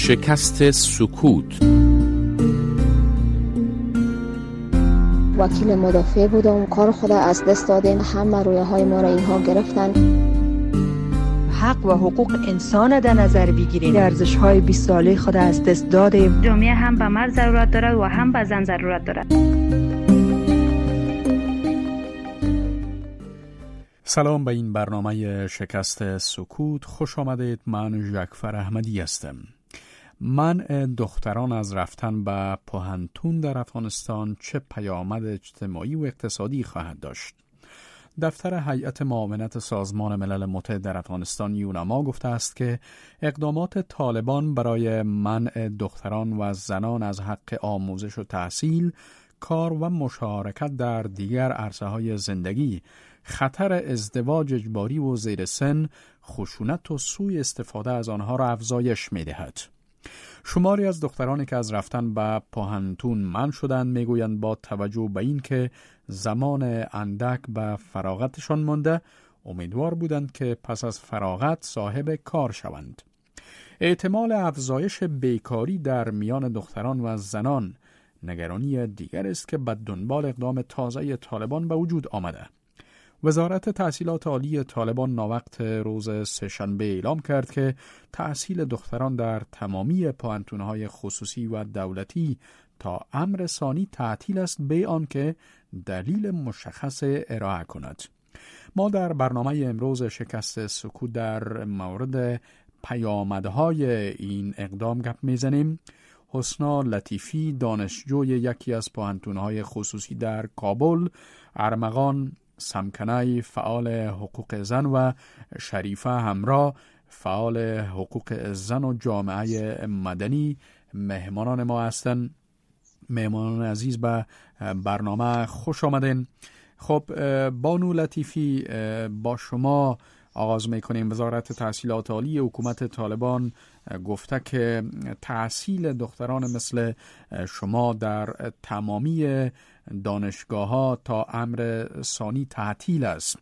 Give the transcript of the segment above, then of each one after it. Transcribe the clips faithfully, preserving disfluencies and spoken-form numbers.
شکست سکوت. وکیل مدافع بودم، کار خود از دست دادیم، همه رویه های ما را اینها گرفتن. حق و حقوق انسان در نظر بگیریم، ارزش های بیست ساله خود از دست دادیم. جامعه هم به مرد ضرورت داره و هم به زن ضرورت داره. سلام به این برنامه شکست سکوت، خوش آمدید. من ژکفر احمدی هستم. منع دختران از رفتن به پوهنتون در افغانستان چه پیامد اجتماعی و اقتصادی خواهد داشت؟ دفتر هیئت معاونت سازمان ملل متحد در افغانستان یونما گفته است که اقدامات طالبان برای منع دختران و زنان از حق آموزش و تحصیل، کار و مشارکت در دیگر عرصه‌های زندگی، خطر ازدواج اجباری و زیر سن، خشونت و سوء استفاده از آنها را افزایش می‌دهد. شماری از دخترانی که از رفتن به پوهنتون منع شدند میگویند با توجه به این که زمان اندک به فراغتشان مانده، امیدوار بودند که پس از فراغت صاحب کار شوند. احتمال افزایش بیکاری در میان دختران و زنان نگرانی دیگر است که به دنبال اقدام تازه طالبان به وجود آمده. وزارت تحصیلات عالی طالبان ناوقت روز سه‌شنبه اعلام کرد که تحصیل دختران در تمامی پوهنتون‌های خصوصی و دولتی تا امر ثانی تعطیل است، به آنکه دلیل مشخص ارائه کند. ما در برنامه امروز شکست سکوت در مورد پیامدهای این اقدام گپ میزنیم. حسنا لطیفی، دانشجوی یکی از پوهنتون‌های خصوصی در کابل، ارمغان سمکنای فعال حقوق زن و شریفه همراه فعال حقوق زن و جامعه مدنی مهمانان ما هستند. مهمانان عزیز به برنامه خوش آمدین. خب بانو لطیفی، با شما آغاز میکنیم. وزارت تحصیلات عالی حکومت طالبان گفته که تحصیل دختران مثل شما در تمامی دانشگاه ها تا امر ثانی تعطیل است.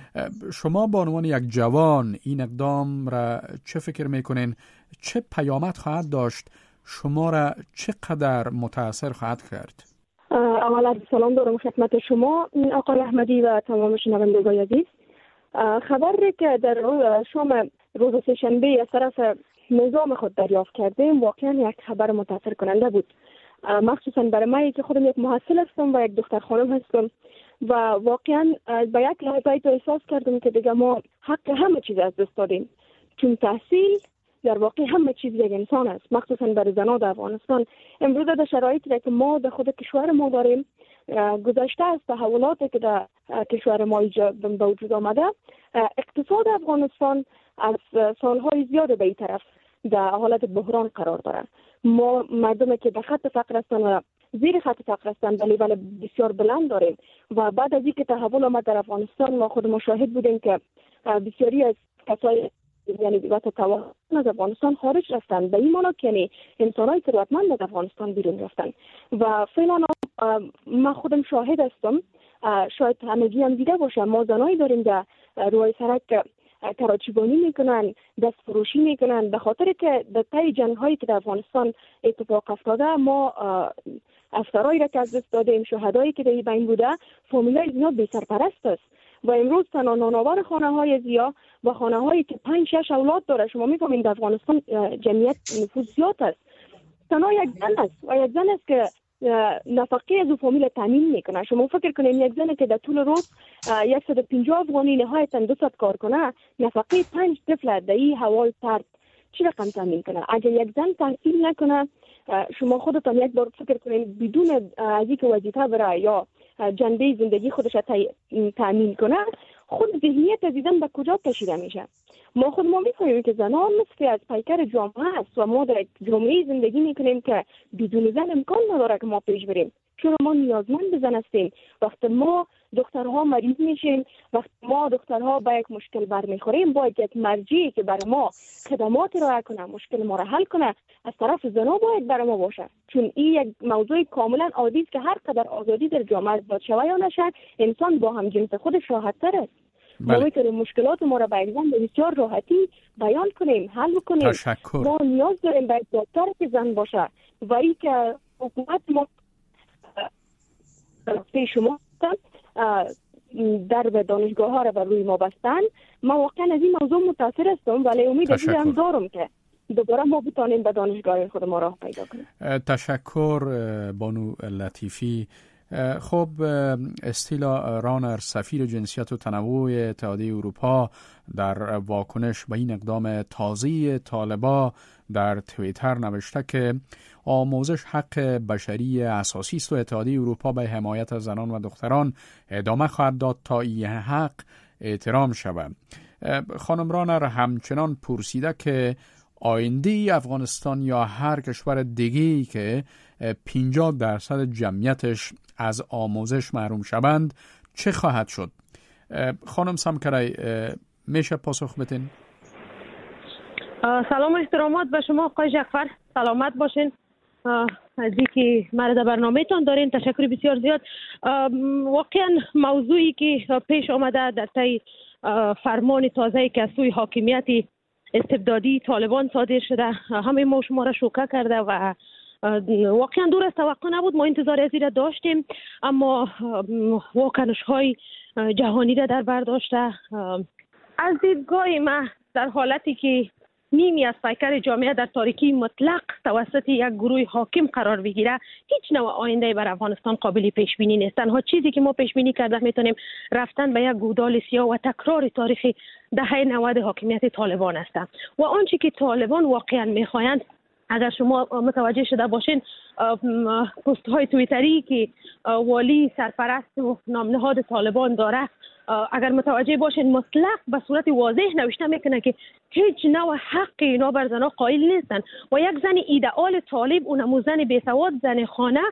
شما به عنوان یک جوان این اقدام را چه فکر میکنین؟ چه پیامد خواهد داشت؟ شما را چقدر متاثر خواهد کرد؟ اولا سلام دارم خدمت شما آقای احمدی و تمام شنوندگان عزیز. خبری که در شام روز سه‌شنبه از طرف نظام خود دریافت کردیم واقعا یک خبر متاثر کننده بود، مخصوصا برای من که خودم یک محصل هستم و یک دختر خانم هستم و واقعا به یک لحظه احساس کردم که دیگه ما حق همه چیز از دست دادیم، چون تحصیل در واقع همه چیز یک انسان است، مخصوصا برای زنان در افغانستان. امروز در شرایطی که ما در خود کشور ما داریم، گذشته از تحولاتی که در کشور ما به وجود آمده، اقتصاد افغانستان از سالهای زیاد به این طرف در حالت بحران قرار داره. ما مردمی که در خط فقر هستند و زیر خط فقر هستند به لیول بسیار بلند داریم و بعد از اینکه تحول آمد در افغانستان ما خود مشاهد بودیم که بسیاری از کسای یعنی وقت توان از افغانستان خارج رفتن، به این معنی که یعنی انسان‌های ثروتمند از افغانستان بیرون رفتن و فعلا ما خودم شاهد هستم، شاید همگی هم دیده باشه، ما زنایی داریم در روی سرک کراچیبانی میکنن، دست فروشی میکنن، به خاطر که در طی جنگ هایی که در افغانستان اتفاق افتاده ما افسرایی را که از دست دادیم، شهدایی که در این بین بوده، فامیلای زیاد بی سرپرست است و امروز تنها نانآور خانه های زیا و خانه هایی که پنج شش اولاد داره، شما میفهمید در افغانستان جمعیت نفوذ زیاد است، تنها یک زن است و یک زن است که نفقه از او فامیل تامین میکنه. شما فکر کنید یک زن که در طول روز صد و پنجاه افغانی نهایتا دویست کار کنه، نفقه پنج طفل در این هوای سرد چی رقم تامین کنه؟ اگر یک زن تحصیل نکنه، شما خودتان یک بار فکر کنید بدون از اینکه وظیفه برای یا جنبه زندگی خودش تامین کنه، خود ذهنیت از دیدن به کجا کشیده میشه؟ ما خود ما میفهمیم که زنان نصفی از پیکر جامعه است و ما در جامعه زندگی میکنیم که بدون زن امکان نداره که ما پیش بریم، چون ما نیازمند به زن هستیم. وقتی ما دخترها مریض میشیم، وقتی ما دخترها با یک مشکل برمیخوریم، باید یک مرجعی که برای ما خدمات ارائه کنه، مشکل ما را حل کنه، از طرف زنا باید برای ما باشه، چون این یک موضوع کاملا عادی است که هر قدر آزادی در جامعه ایجاد شود یا نشه، انسان با هم جنس خودش راحت تر است. ما میتونیم مشکلات ما را به یک زن بسیار راحتی بیان کنیم، حل کنیم. تشکر. ما نیاز داریم به دکتر که زن باشه و ای که حکومت ما پیش شما در به دانشگاه ها را بر روی ما بستن. ما واقعا از این موضوع متاثر هستم ولی امید هم دارم که دوباره ما بتانیم به دانشگاه خود ما راه پیدا کنیم. تشکر بانو لطیفی. خب استیلا رانر سفیر جنسیت و تنوع اتحادیه اروپا در واکنش به این اقدام تازه طالبان در توییتر نوشته که آموزش حق بشری اساسی است و اتحادیه اروپا به حمایت از زنان و دختران ادامه خواهد داد تا این حق احترام شود. خانم رانر همچنان پرسیده که آینده افغانستان یا هر کشور دیگه‌ای که پنجاه درصد جمعیتش از آموزش محروم شوند چه خواهد شد؟ خانم سمکرای میشه پاسخ بدین؟ سلام و احترامات به شما آقای جعفر، سلامت باشین. از اینکه مرا در برنامه‌تان دارین تشکر بسیار زیاد. واقعا موضوعی که پیش آمده در طی فرمان تازه‌ای که از سوی حاکمیت استبدادی طالبان صادر شده همه ما شما را شوکه کرده و واقعا دور از توقع نبود. ما انتظار از این را داشتیم اما واکنش‌های جهانی را در بر داشته. از دیدگاه ما در حالتی که نیمی از پیکر جامعه در تاریکی مطلق توسط یک گروه حاکم قرار بگیره، هیچ نوع آینده بر افغانستان قابل پیش بینی نیست. تنها چیزی که ما پیش بینی کرده میتونیم رفتن به یک گودال سیاه و تکرار تاریخ دهه نود حاکمیت طالبان است و آنچه که طالبان واقعا میخواهند، اگر شما متوجه شده باشین پست های توییتری که والی سرپرست و نامنهاد طالبان داره، اگر متوجه باشین مطلق به صورت واضح نوشته میکنه که هیچ نوع حق اینا بر زنها قائل نیستن و یک زن ایدئال طالب اونمو زن بیسواد، زن خانه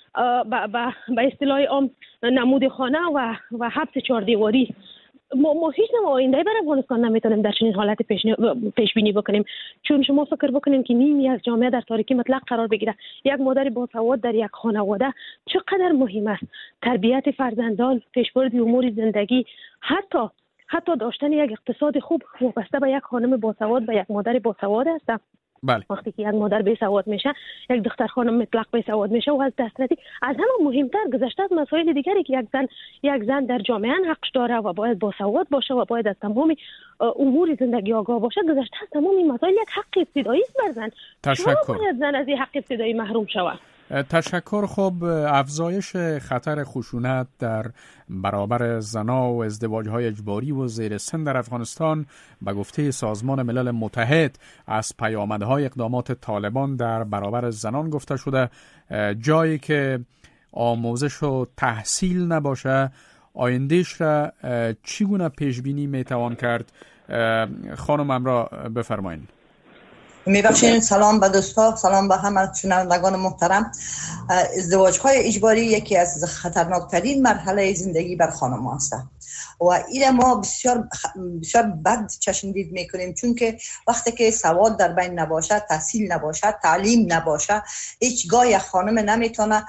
به اصطلاح عام نمود خانه و و حبس چهار دیواری. ما, ما هیچ نوع آینده برای افغانستان نمیتونیم در چنین حالت پیش, پیش بینی بکنیم، چون شما فکر بکنیم که نیمی از جامعه در تاریکی مطلق قرار بگیره. یک مادر باسواد در یک خانواده چقدر مهم است. تربیت فرزندان، پیشبرد امور زندگی، حتی حتی داشتن یک اقتصاد خوب وابسته به یک خانم باسواد، به یک مادر باسواد است. بله. وقتی که یک مادر بی سواد میشه، یک دختر خانم مطلق بی سواد میشه و از دسترسی از همه مهمتر گذشته از مسائل دیگری که یک زن یک زن در جامعه حقش داره و باید با سواد باشه و باید از تمام امور زندگی آگاه باشه، گذشته از تمام این مسائل یک حق ابتدایی است بر زن. تشکر. باید زن از این حق ابتدایی محروم شود. تشکر. خب افزایش خطر خشونت در برابر زنا و ازدواج‌های اجباری و زیر سن در افغانستان به گفته سازمان ملل متحد از پیامدهای اقدامات طالبان در برابر زنان گفته شده. جایی که آموزش و تحصیل نباشه آیندهش را چگونه پیش بینی میتوان کرد؟ خانم امرا بفرمایید. میبخشین. سلام به دوستا، سلام به همه شنوندگان محترم. ازدواج های اجباری یکی از خطرناکترین مرحله زندگی بر خانم است و این ما بسیار بسیار بد چشمدید میکنیم، چون که وقتی که سواد در بین نباشه، تحصیل نباشه، تعلیم نباشه، هیچگاه یک خانم نمیتونه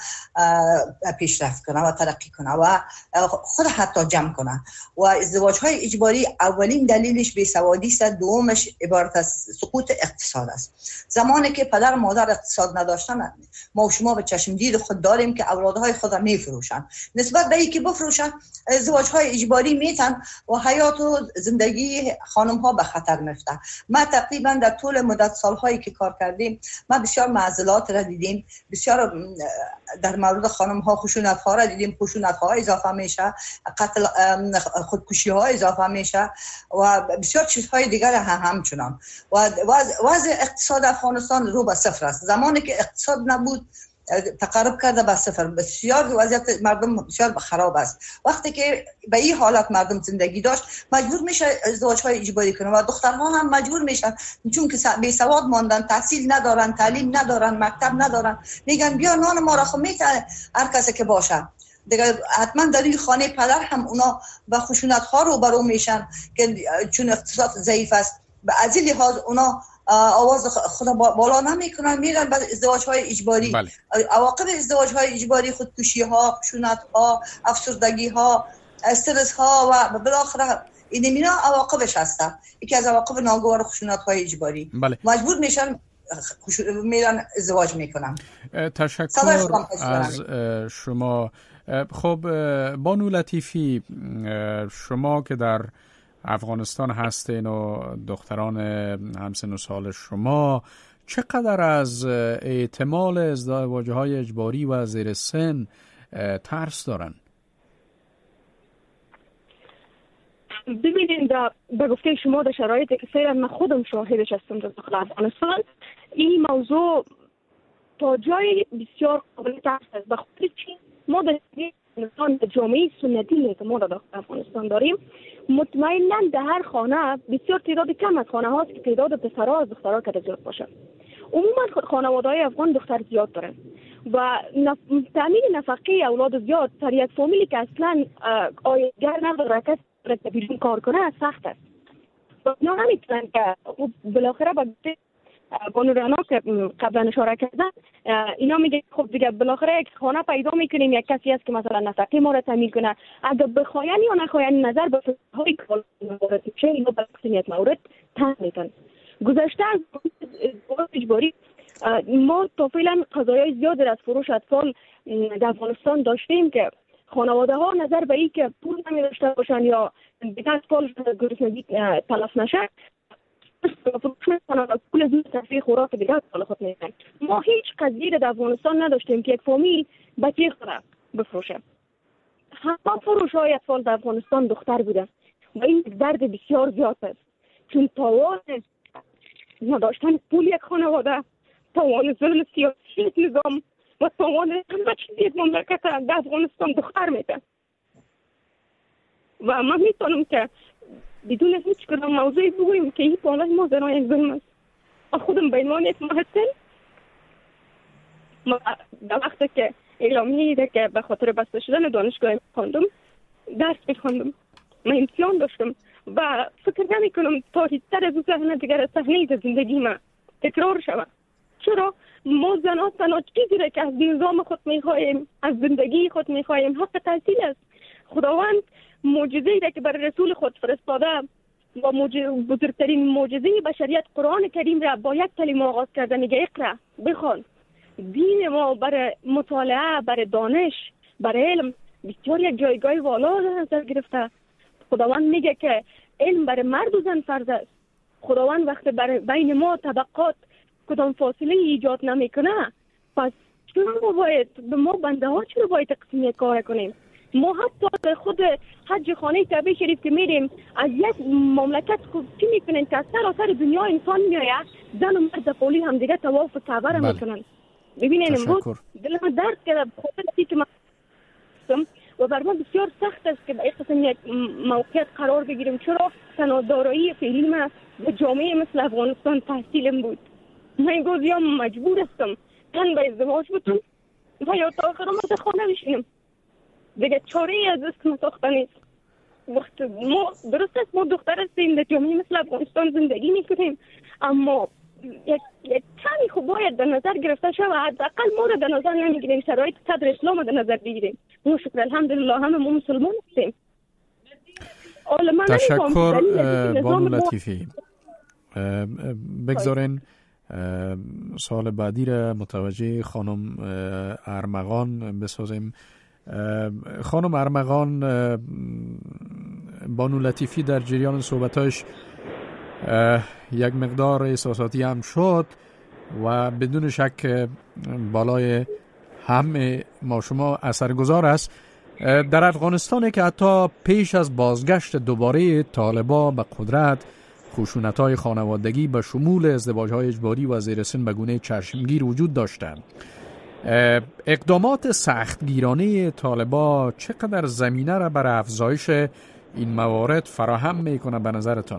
پیشرفت کنه و ترقی کنه و خود حتی جمع کنه. و ازدواج های اجباری اولین دلیلش بیسوادی است، دومش عبارت از سقوط اقتصاد است. زمانی که پدر و مادر اقتصاد نداشتن، ما و شما به چشمدید خود داریم که اولادهای خود را میفروشن. نسبت به اینکه بفروشن، ازدواج های اجباری میتن و حیات و زندگی خانم ها به خطر میفته. ما تقریبا در طول مدت سالهایی که کار کردیم، ما بسیار معضلات را دیدیم، بسیار در مورد خانم ها خشونت ها را دیدیم، خشونت ها اضافه میشه، قتل خودکشی ها اضافه میشه و بسیار چیزهای دیگر هم همچنان. و وضع اقتصاد افغانستان رو به صفر است. زمانی که اقتصاد نبود تقرب کرده به صفر. بسیار وضعیت مردم بسیار خراب است. وقتی که به این حالت مردم زندگی داشت، مجبور میشه ازدواج های اجباری کنه و دخترها هم مجبور میشن، چون که بی سواد ماندن، تحصیل ندارن، تعلیم ندارن، مکتب ندارن، میگن بیا نان ما را خو میتونه هر کسی که باشه. دیگه حتما در این خانه پدر هم اونا به خشونت ها رو برو میشن که چون اقتصاد ضعیف است. به از این لحاظ اونا آواز خود بالا نمیکنن، میرن به ازدواج های اجباری. بله. عواقب ازدواج های اجباری خودکشی ها، خشونت ها، افسردگی ها، استرس ها و بالاخره این مینا عواقبش هست. یکی از عواقب ناگوار خشونت‌های اجباری. بله. مجبور میشن میرن ازدواج میکنن. تشکر از شما. خب بانو لطیفی، شما که در افغانستان هستین و دختران همسن و سال شما چقدر از احتمال ازدواج‌های اجباری و زیر سن ترس دارن؟ ببینید به گفته شما در شرایطی که فعلا من خودم شاهدش هستم در داخل افغانستان، این موضوع تا جای بسیار قابل ترس است. به خاطر چی؟ ما در جامعه سنتی که ما در داخل افغانستان داریم، مطمئنا در هر خانه بسیار تعداد کم از خانه هاست که تعداد پسرها از دخترها که زیاد باشه. عموما خانواده های افغان دختر زیاد دارن و نف... تامین نفقه اولاد زیاد در یک فامیلی که اصلا آیدگر نداره کس که بیرون کار کنه سخت است. اینا نمیتونن که بالاخره با بانو رعنا که قبلا اشاره کردن، اینا میگه خب دیگه بالاخره یک خانه پیدا میکنیم، یک کسی هست که مثلا نفقه ما را تامین کنه. اگر بخواین یا نخواین نظر به های کار مورد چه اینا به یک مورد تن میتن. گذشته از اجباری ما تا فعلا قضایای زیادی از فروش اطفال در افغانستان داشتیم که خانواده ها نظر به این که پول نمی داشته باشن یا دیگه اطفال گرسنگی تلف نشه پول زود تصفیه خوراک دیگه اطفال خود میدن. ما هیچ قضیه در افغانستان نداشتیم که یک فامیل بچه خود بفروشه. همه فروش های اطفال در افغانستان دختر بوده و این درد بسیار زیاد است، چون تاوان نداشتن پول یک خانواده، تاوان ظلم سیاسی نظام و تاوان همه چیز یک مملکت در افغانستان دختر میده. و من میتونم که بدون هیچ کدام موضوعی بگویم که این پانه ما زنان یک ظلم است. خودم به عنوان یک محسن در وقتی که اعلامیه ایده که به خاطر بسته شدن دانشگاه خواندم، درس بخواندم، من امتحان داشتم و فکر نمی کنم تاریک‌تر از اون صحنه دیگر صحنه زندگی من تکرار شود. چرا ما زنان تنها چیزی را که از نظام خود میخواهیم، از زندگی خود میخواهیم، حق تحصیل است. خداوند معجزه‌ای را که بر رسول خود فرستاده و بزرگترین معجزه بشریت قرآن کریم را با یک کلمه آغاز کرده، میگه اقرا، بخوان. دین ما برای مطالعه، برای دانش، برای علم بسیار یک جایگاه والا در نظر گرفته. خداوند میگه که علم برای مرد و زن فرض است. خداوند وقتی برای بین ما طبقات کدام فاصله ایجاد نمیکنه، پس چرا باید به ما بنده ها چرا باید تقسیم کار کنیم؟ ما حتی در خود حج خانه کعبه شریف که میریم از یک مملکت خوب چی میکنن که از سراسر دنیا انسان میآید، زن و مرد قولی هم دیگه طواف کعبه را میکنن. ببینین امروز دل من درد کرده بخاطر که من و بر ما بسیار سخت است که به این قسم یک موقعیت قرار بگیریم. چرا تنها دارایی فعلی من به جامعه مثل افغانستان تحصیلم بود. من گوز یا مجبور هستم تن به ازدواج بودم و یا تا آخر ما خانه بشینم. دیگه چاره ای از دست ساخته نیست. وقت ما درست است ما دختر هستیم در جامعه مثل افغانستان زندگی میکنیم، اما یک یک کمی خوب باید در نظر گرفته شود. حداقل ما را در نظر نمیگیریم، شرایط صدر اسلام در نظر بگیریم. ما شکر الحمدلله همه ما مسلمان هستیم. تشکر بانو لطیفی. بگذارین سوال بعدی را متوجه خانم ارمغان بسازیم. خانم ارمغان، بانو لطیفی در جریان صحبتاش یک مقدار احساساتی هم شد و بدون شک بالای همه ما شما اثرگذار است. در افغانستان که حتی پیش از بازگشت دوباره طالبان به قدرت، خشونت‌های خانوادگی به شمول ازدواج‌های اجباری و زیر سن به گونه چشمگیر وجود داشتند. اقدامات سختگیرانه طالبان چقدر زمینه را برای افزایش این موارد فراهم میکنه به نظرتان؟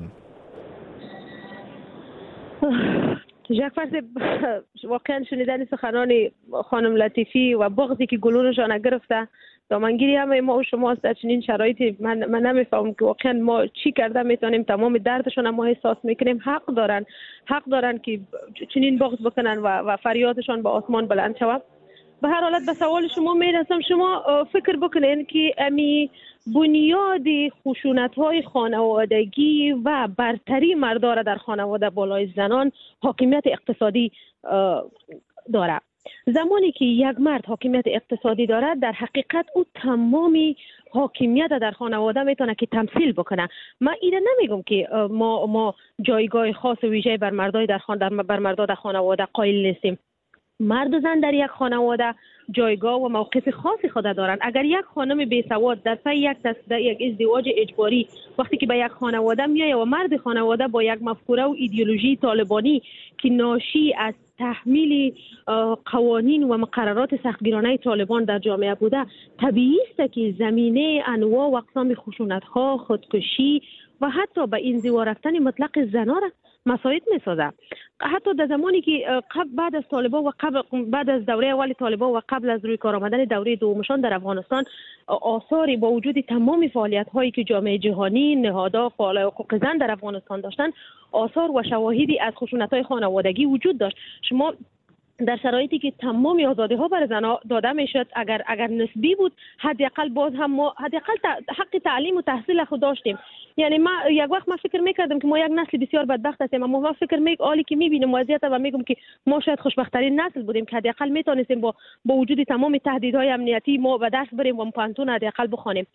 جعفر، واقعا شنیدن سخنان خانم لطیفی و بغضی که گلونشان گرفته دامنگیری همه ما و شما است در چنین شرایطی. من من نمیفهمم که واقعا ما چی کرده میتونیم تمام دردشان ما احساس میکنیم. حق دارن حق دارن که چنین بغض بکنن و, و فریادشان به آسمان بلند شود. به هر حالت به سوال شما میرسم. شما فکر بکنین که امی بنیاد خشونت‌های خانوادگی و برتری مرداره در خانواده بالای زنان حاکمیت اقتصادی داره. زمانی که یک مرد حاکمیت اقتصادی دارد، در حقیقت او تمامی حاکمیت در خانواده میتونه که تمثیل بکنه. من اینا نمیگم که ما ما جایگاه خاص و ویژه بر مردای در خان در بر مردا در خانواده قائل نیستیم. مرد و زن در یک خانواده جایگاه و موقف خاصی خود دارند. اگر یک خانم بی‌سواد در پی یک در یک ازدواج اجباری وقتی که به یک خانواده میایه و مرد خانواده با یک مفکوره و ایدئولوژی طالبانی که ناشی از تحمیل قوانین و مقررات سختگیرانه طالبان در جامعه بوده، طبیعی است که زمینه انواع و اقسام خشونت‌ها، خودکشی و حتی به انزوا رفتن مطلق زنان را مساعد می‌سازد. حتی در زمانی که قبل بعد از طالبان و قبل بعد از دوره اول طالبان و قبل از روی کار آمدن دوره دومشان در افغانستان، آثاری با وجود تمام فعالیت‌هایی که جامعه جهانی نهادها فعال حقوق زن در افغانستان داشتند، آثار و شواهدی از خشونت‌های خانوادگی وجود داشت. شما در شرایطی که تمامی آزادی‌ها برای زن‌ها داده میشد، اگر اگر نسبی بود، حداقل باز هم ما حداقل حق تعلیم و تحصیل خود داشتیم. یعنی ما یک وقت ما فکر می‌کردم که ما یک نسل بسیار بدبخت هستیم، اما ما فکر می حالی که می‌بینیم وضعیت و میگم که ما شاید خوشبخت‌ترین نسل بودیم که حداقل میتونستیم با با وجود تمام تهدیدهای امنیتی ما به درس بریم و پانتون حداقل بخوانیم.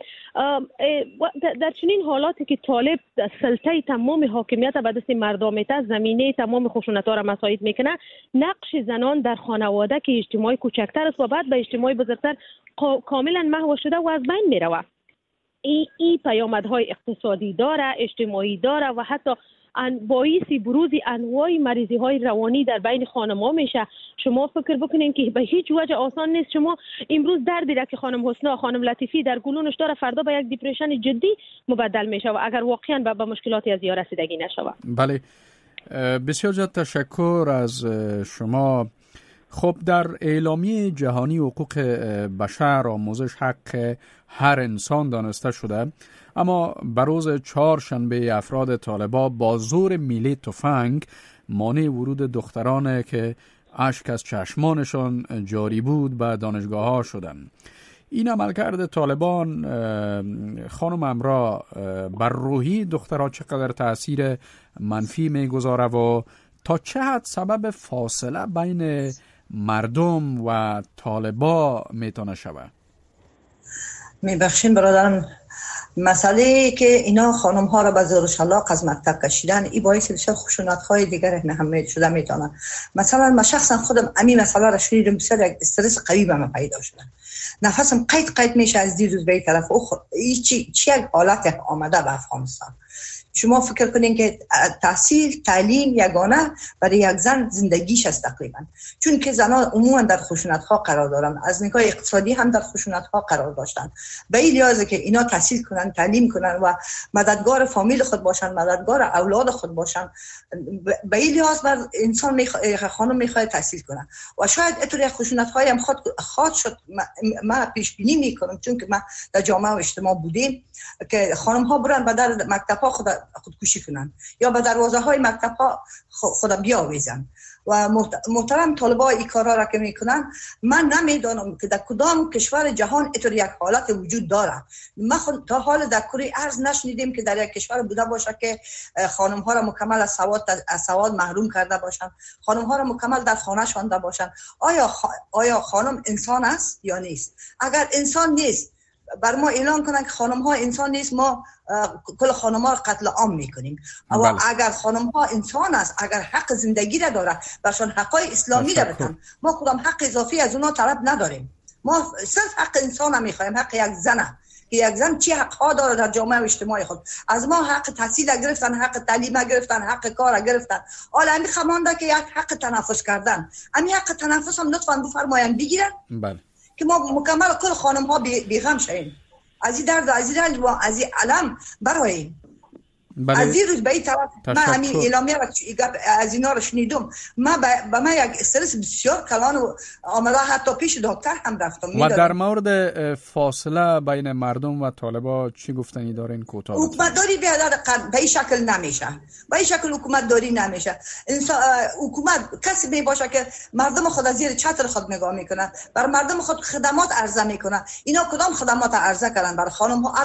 در چنین حالاتی که طالب سلطه تمام حاکمیت به دست مردم میته، زمینه تمام خشونت‌ها را مساعد میکنه، نقش زنان در خانواده که اجتماعی کوچکتر است و بعد به اجتماعی بزرگتر کاملا محو شده و از بین میروه. این ای پیامدهای اقتصادی داره، اجتماعی داره و حتی باعث بروز انواع مریضی های روانی در بین خانم‌ها میشه. شما فکر بکنین که به هیچ وجه آسان نیست. شما امروز دردی را که خانم حسنا، خانم لطیفی در گلونش داره، فردا به یک دیپرشن جدی مبدل میشه و اگر واقعا به, به مشکلاتی از یا رسیدگی نشود. بله، بسیار زیاد تشکر از شما. خب در اعلامیه جهانی حقوق بشر آموزش حق هر انسان دانسته شده، اما بر روز چهارشنبه افراد طالبا با زور میله تفنگ مانع ورود دختران که اشک از چشمانشان جاری بود به دانشگاه ها شدند. این عملکرد طالبان خانم امرا بر روحی دخترها چقدر تأثیر منفی میگذاره و تا چه حد سبب فاصله بین مردم و طالبا میتونه شود؟ میبخشین برادرم، مسئله که اینا خانم ها را به زور و شلاق از مکتب کشیدن، این باعث بسیار خشونت های دیگر هم شده میتونه. مثلا من شخصا خودم همین مسئله را شنیدم، بسیار یک استرس قوی به من پیدا شده، نفسم قید قید میشه از دیر روز به این طرف. او چی چی یک حالت آمده به افغانستان. شما فکر کنین که تحصیل، تعلیم یگانه برای یک زن زندگیش است تقریبا، چون که زنان عموما در خشونت ها قرار دارن، از نگاه اقتصادی هم در خشونت ها قرار داشتن. به این لحاظه که اینا تحصیل کنن، تعلیم کنن و مددگار فامیل خود باشن، مددگار اولاد خود باشن، به این لحاظ بر انسان میخواد، خانم میخواد تحصیل کنه و شاید اینطوری خشونت های هم خود خاص شد. من پیش بینی میکنم، چون که ما در جامعه و اجتماع بودیم که خانم ها برن به در مکتب ها خود خودکشی کنن یا به دروازه های مکتب ها خود بیاویزن و محترم طالبا این کارا را که میکنن، من نمیدانم که در کدام کشور جهان اینطور یک حالت وجود داره. ما تا حال در کره ارض نشنیدیم که در یک کشور بوده باشه که خانم ها را مکمل از سواد از سواد محروم کرده باشن، خانم ها را مکمل در خانه شانده باشن. آیا خ... آیا خانم انسان است یا نیست؟ اگر انسان نیست، بر ما اعلان کنن که خانم ها انسان نیست، ما کل خانم ها را قتل عام میکنیم. و اگر خانم ها انسان است، اگر حق زندگی را داره، برشان حقای اسلامی را بدن، ما کدام حق اضافی از اونا طلب نداریم. ما صرف حق انسان را میخوایم، حق یک زنه که یک زن چی حق ها داره در جامعه و اجتماع خود. از ما حق تحصیل گرفتن، حق تعلیم گرفتن، حق کار گرفتن. حالا همین خمانده که یک حق تنفس کردن، همین حق تنفس هم لطفا بفرمایند بگیرن. بله، که ما مکمل کل خانم ها بیغم شویم، از این درد، از این رنج و از این علم براییم. بله. از این روز به این طرف من همین اعلامیه و از اینا رو شنیدم، من به من یک استرس بسیار کلان و آمده، حتی پیش دکتر هم رفتم. و در مورد فاصله بین مردم و طالبا چی گفتنی دارین کوتاه؟ حکومت داری به به این شکل نمیشه، به این شکل حکومت داری نمیشه. انسان حکومت کسی می باشه که مردم خود از زیر چتر خود نگاه میکنه، بر مردم خود خدمات عرضه میکنه. اینا کدام خدمات عرضه کردن بر خانم ها؟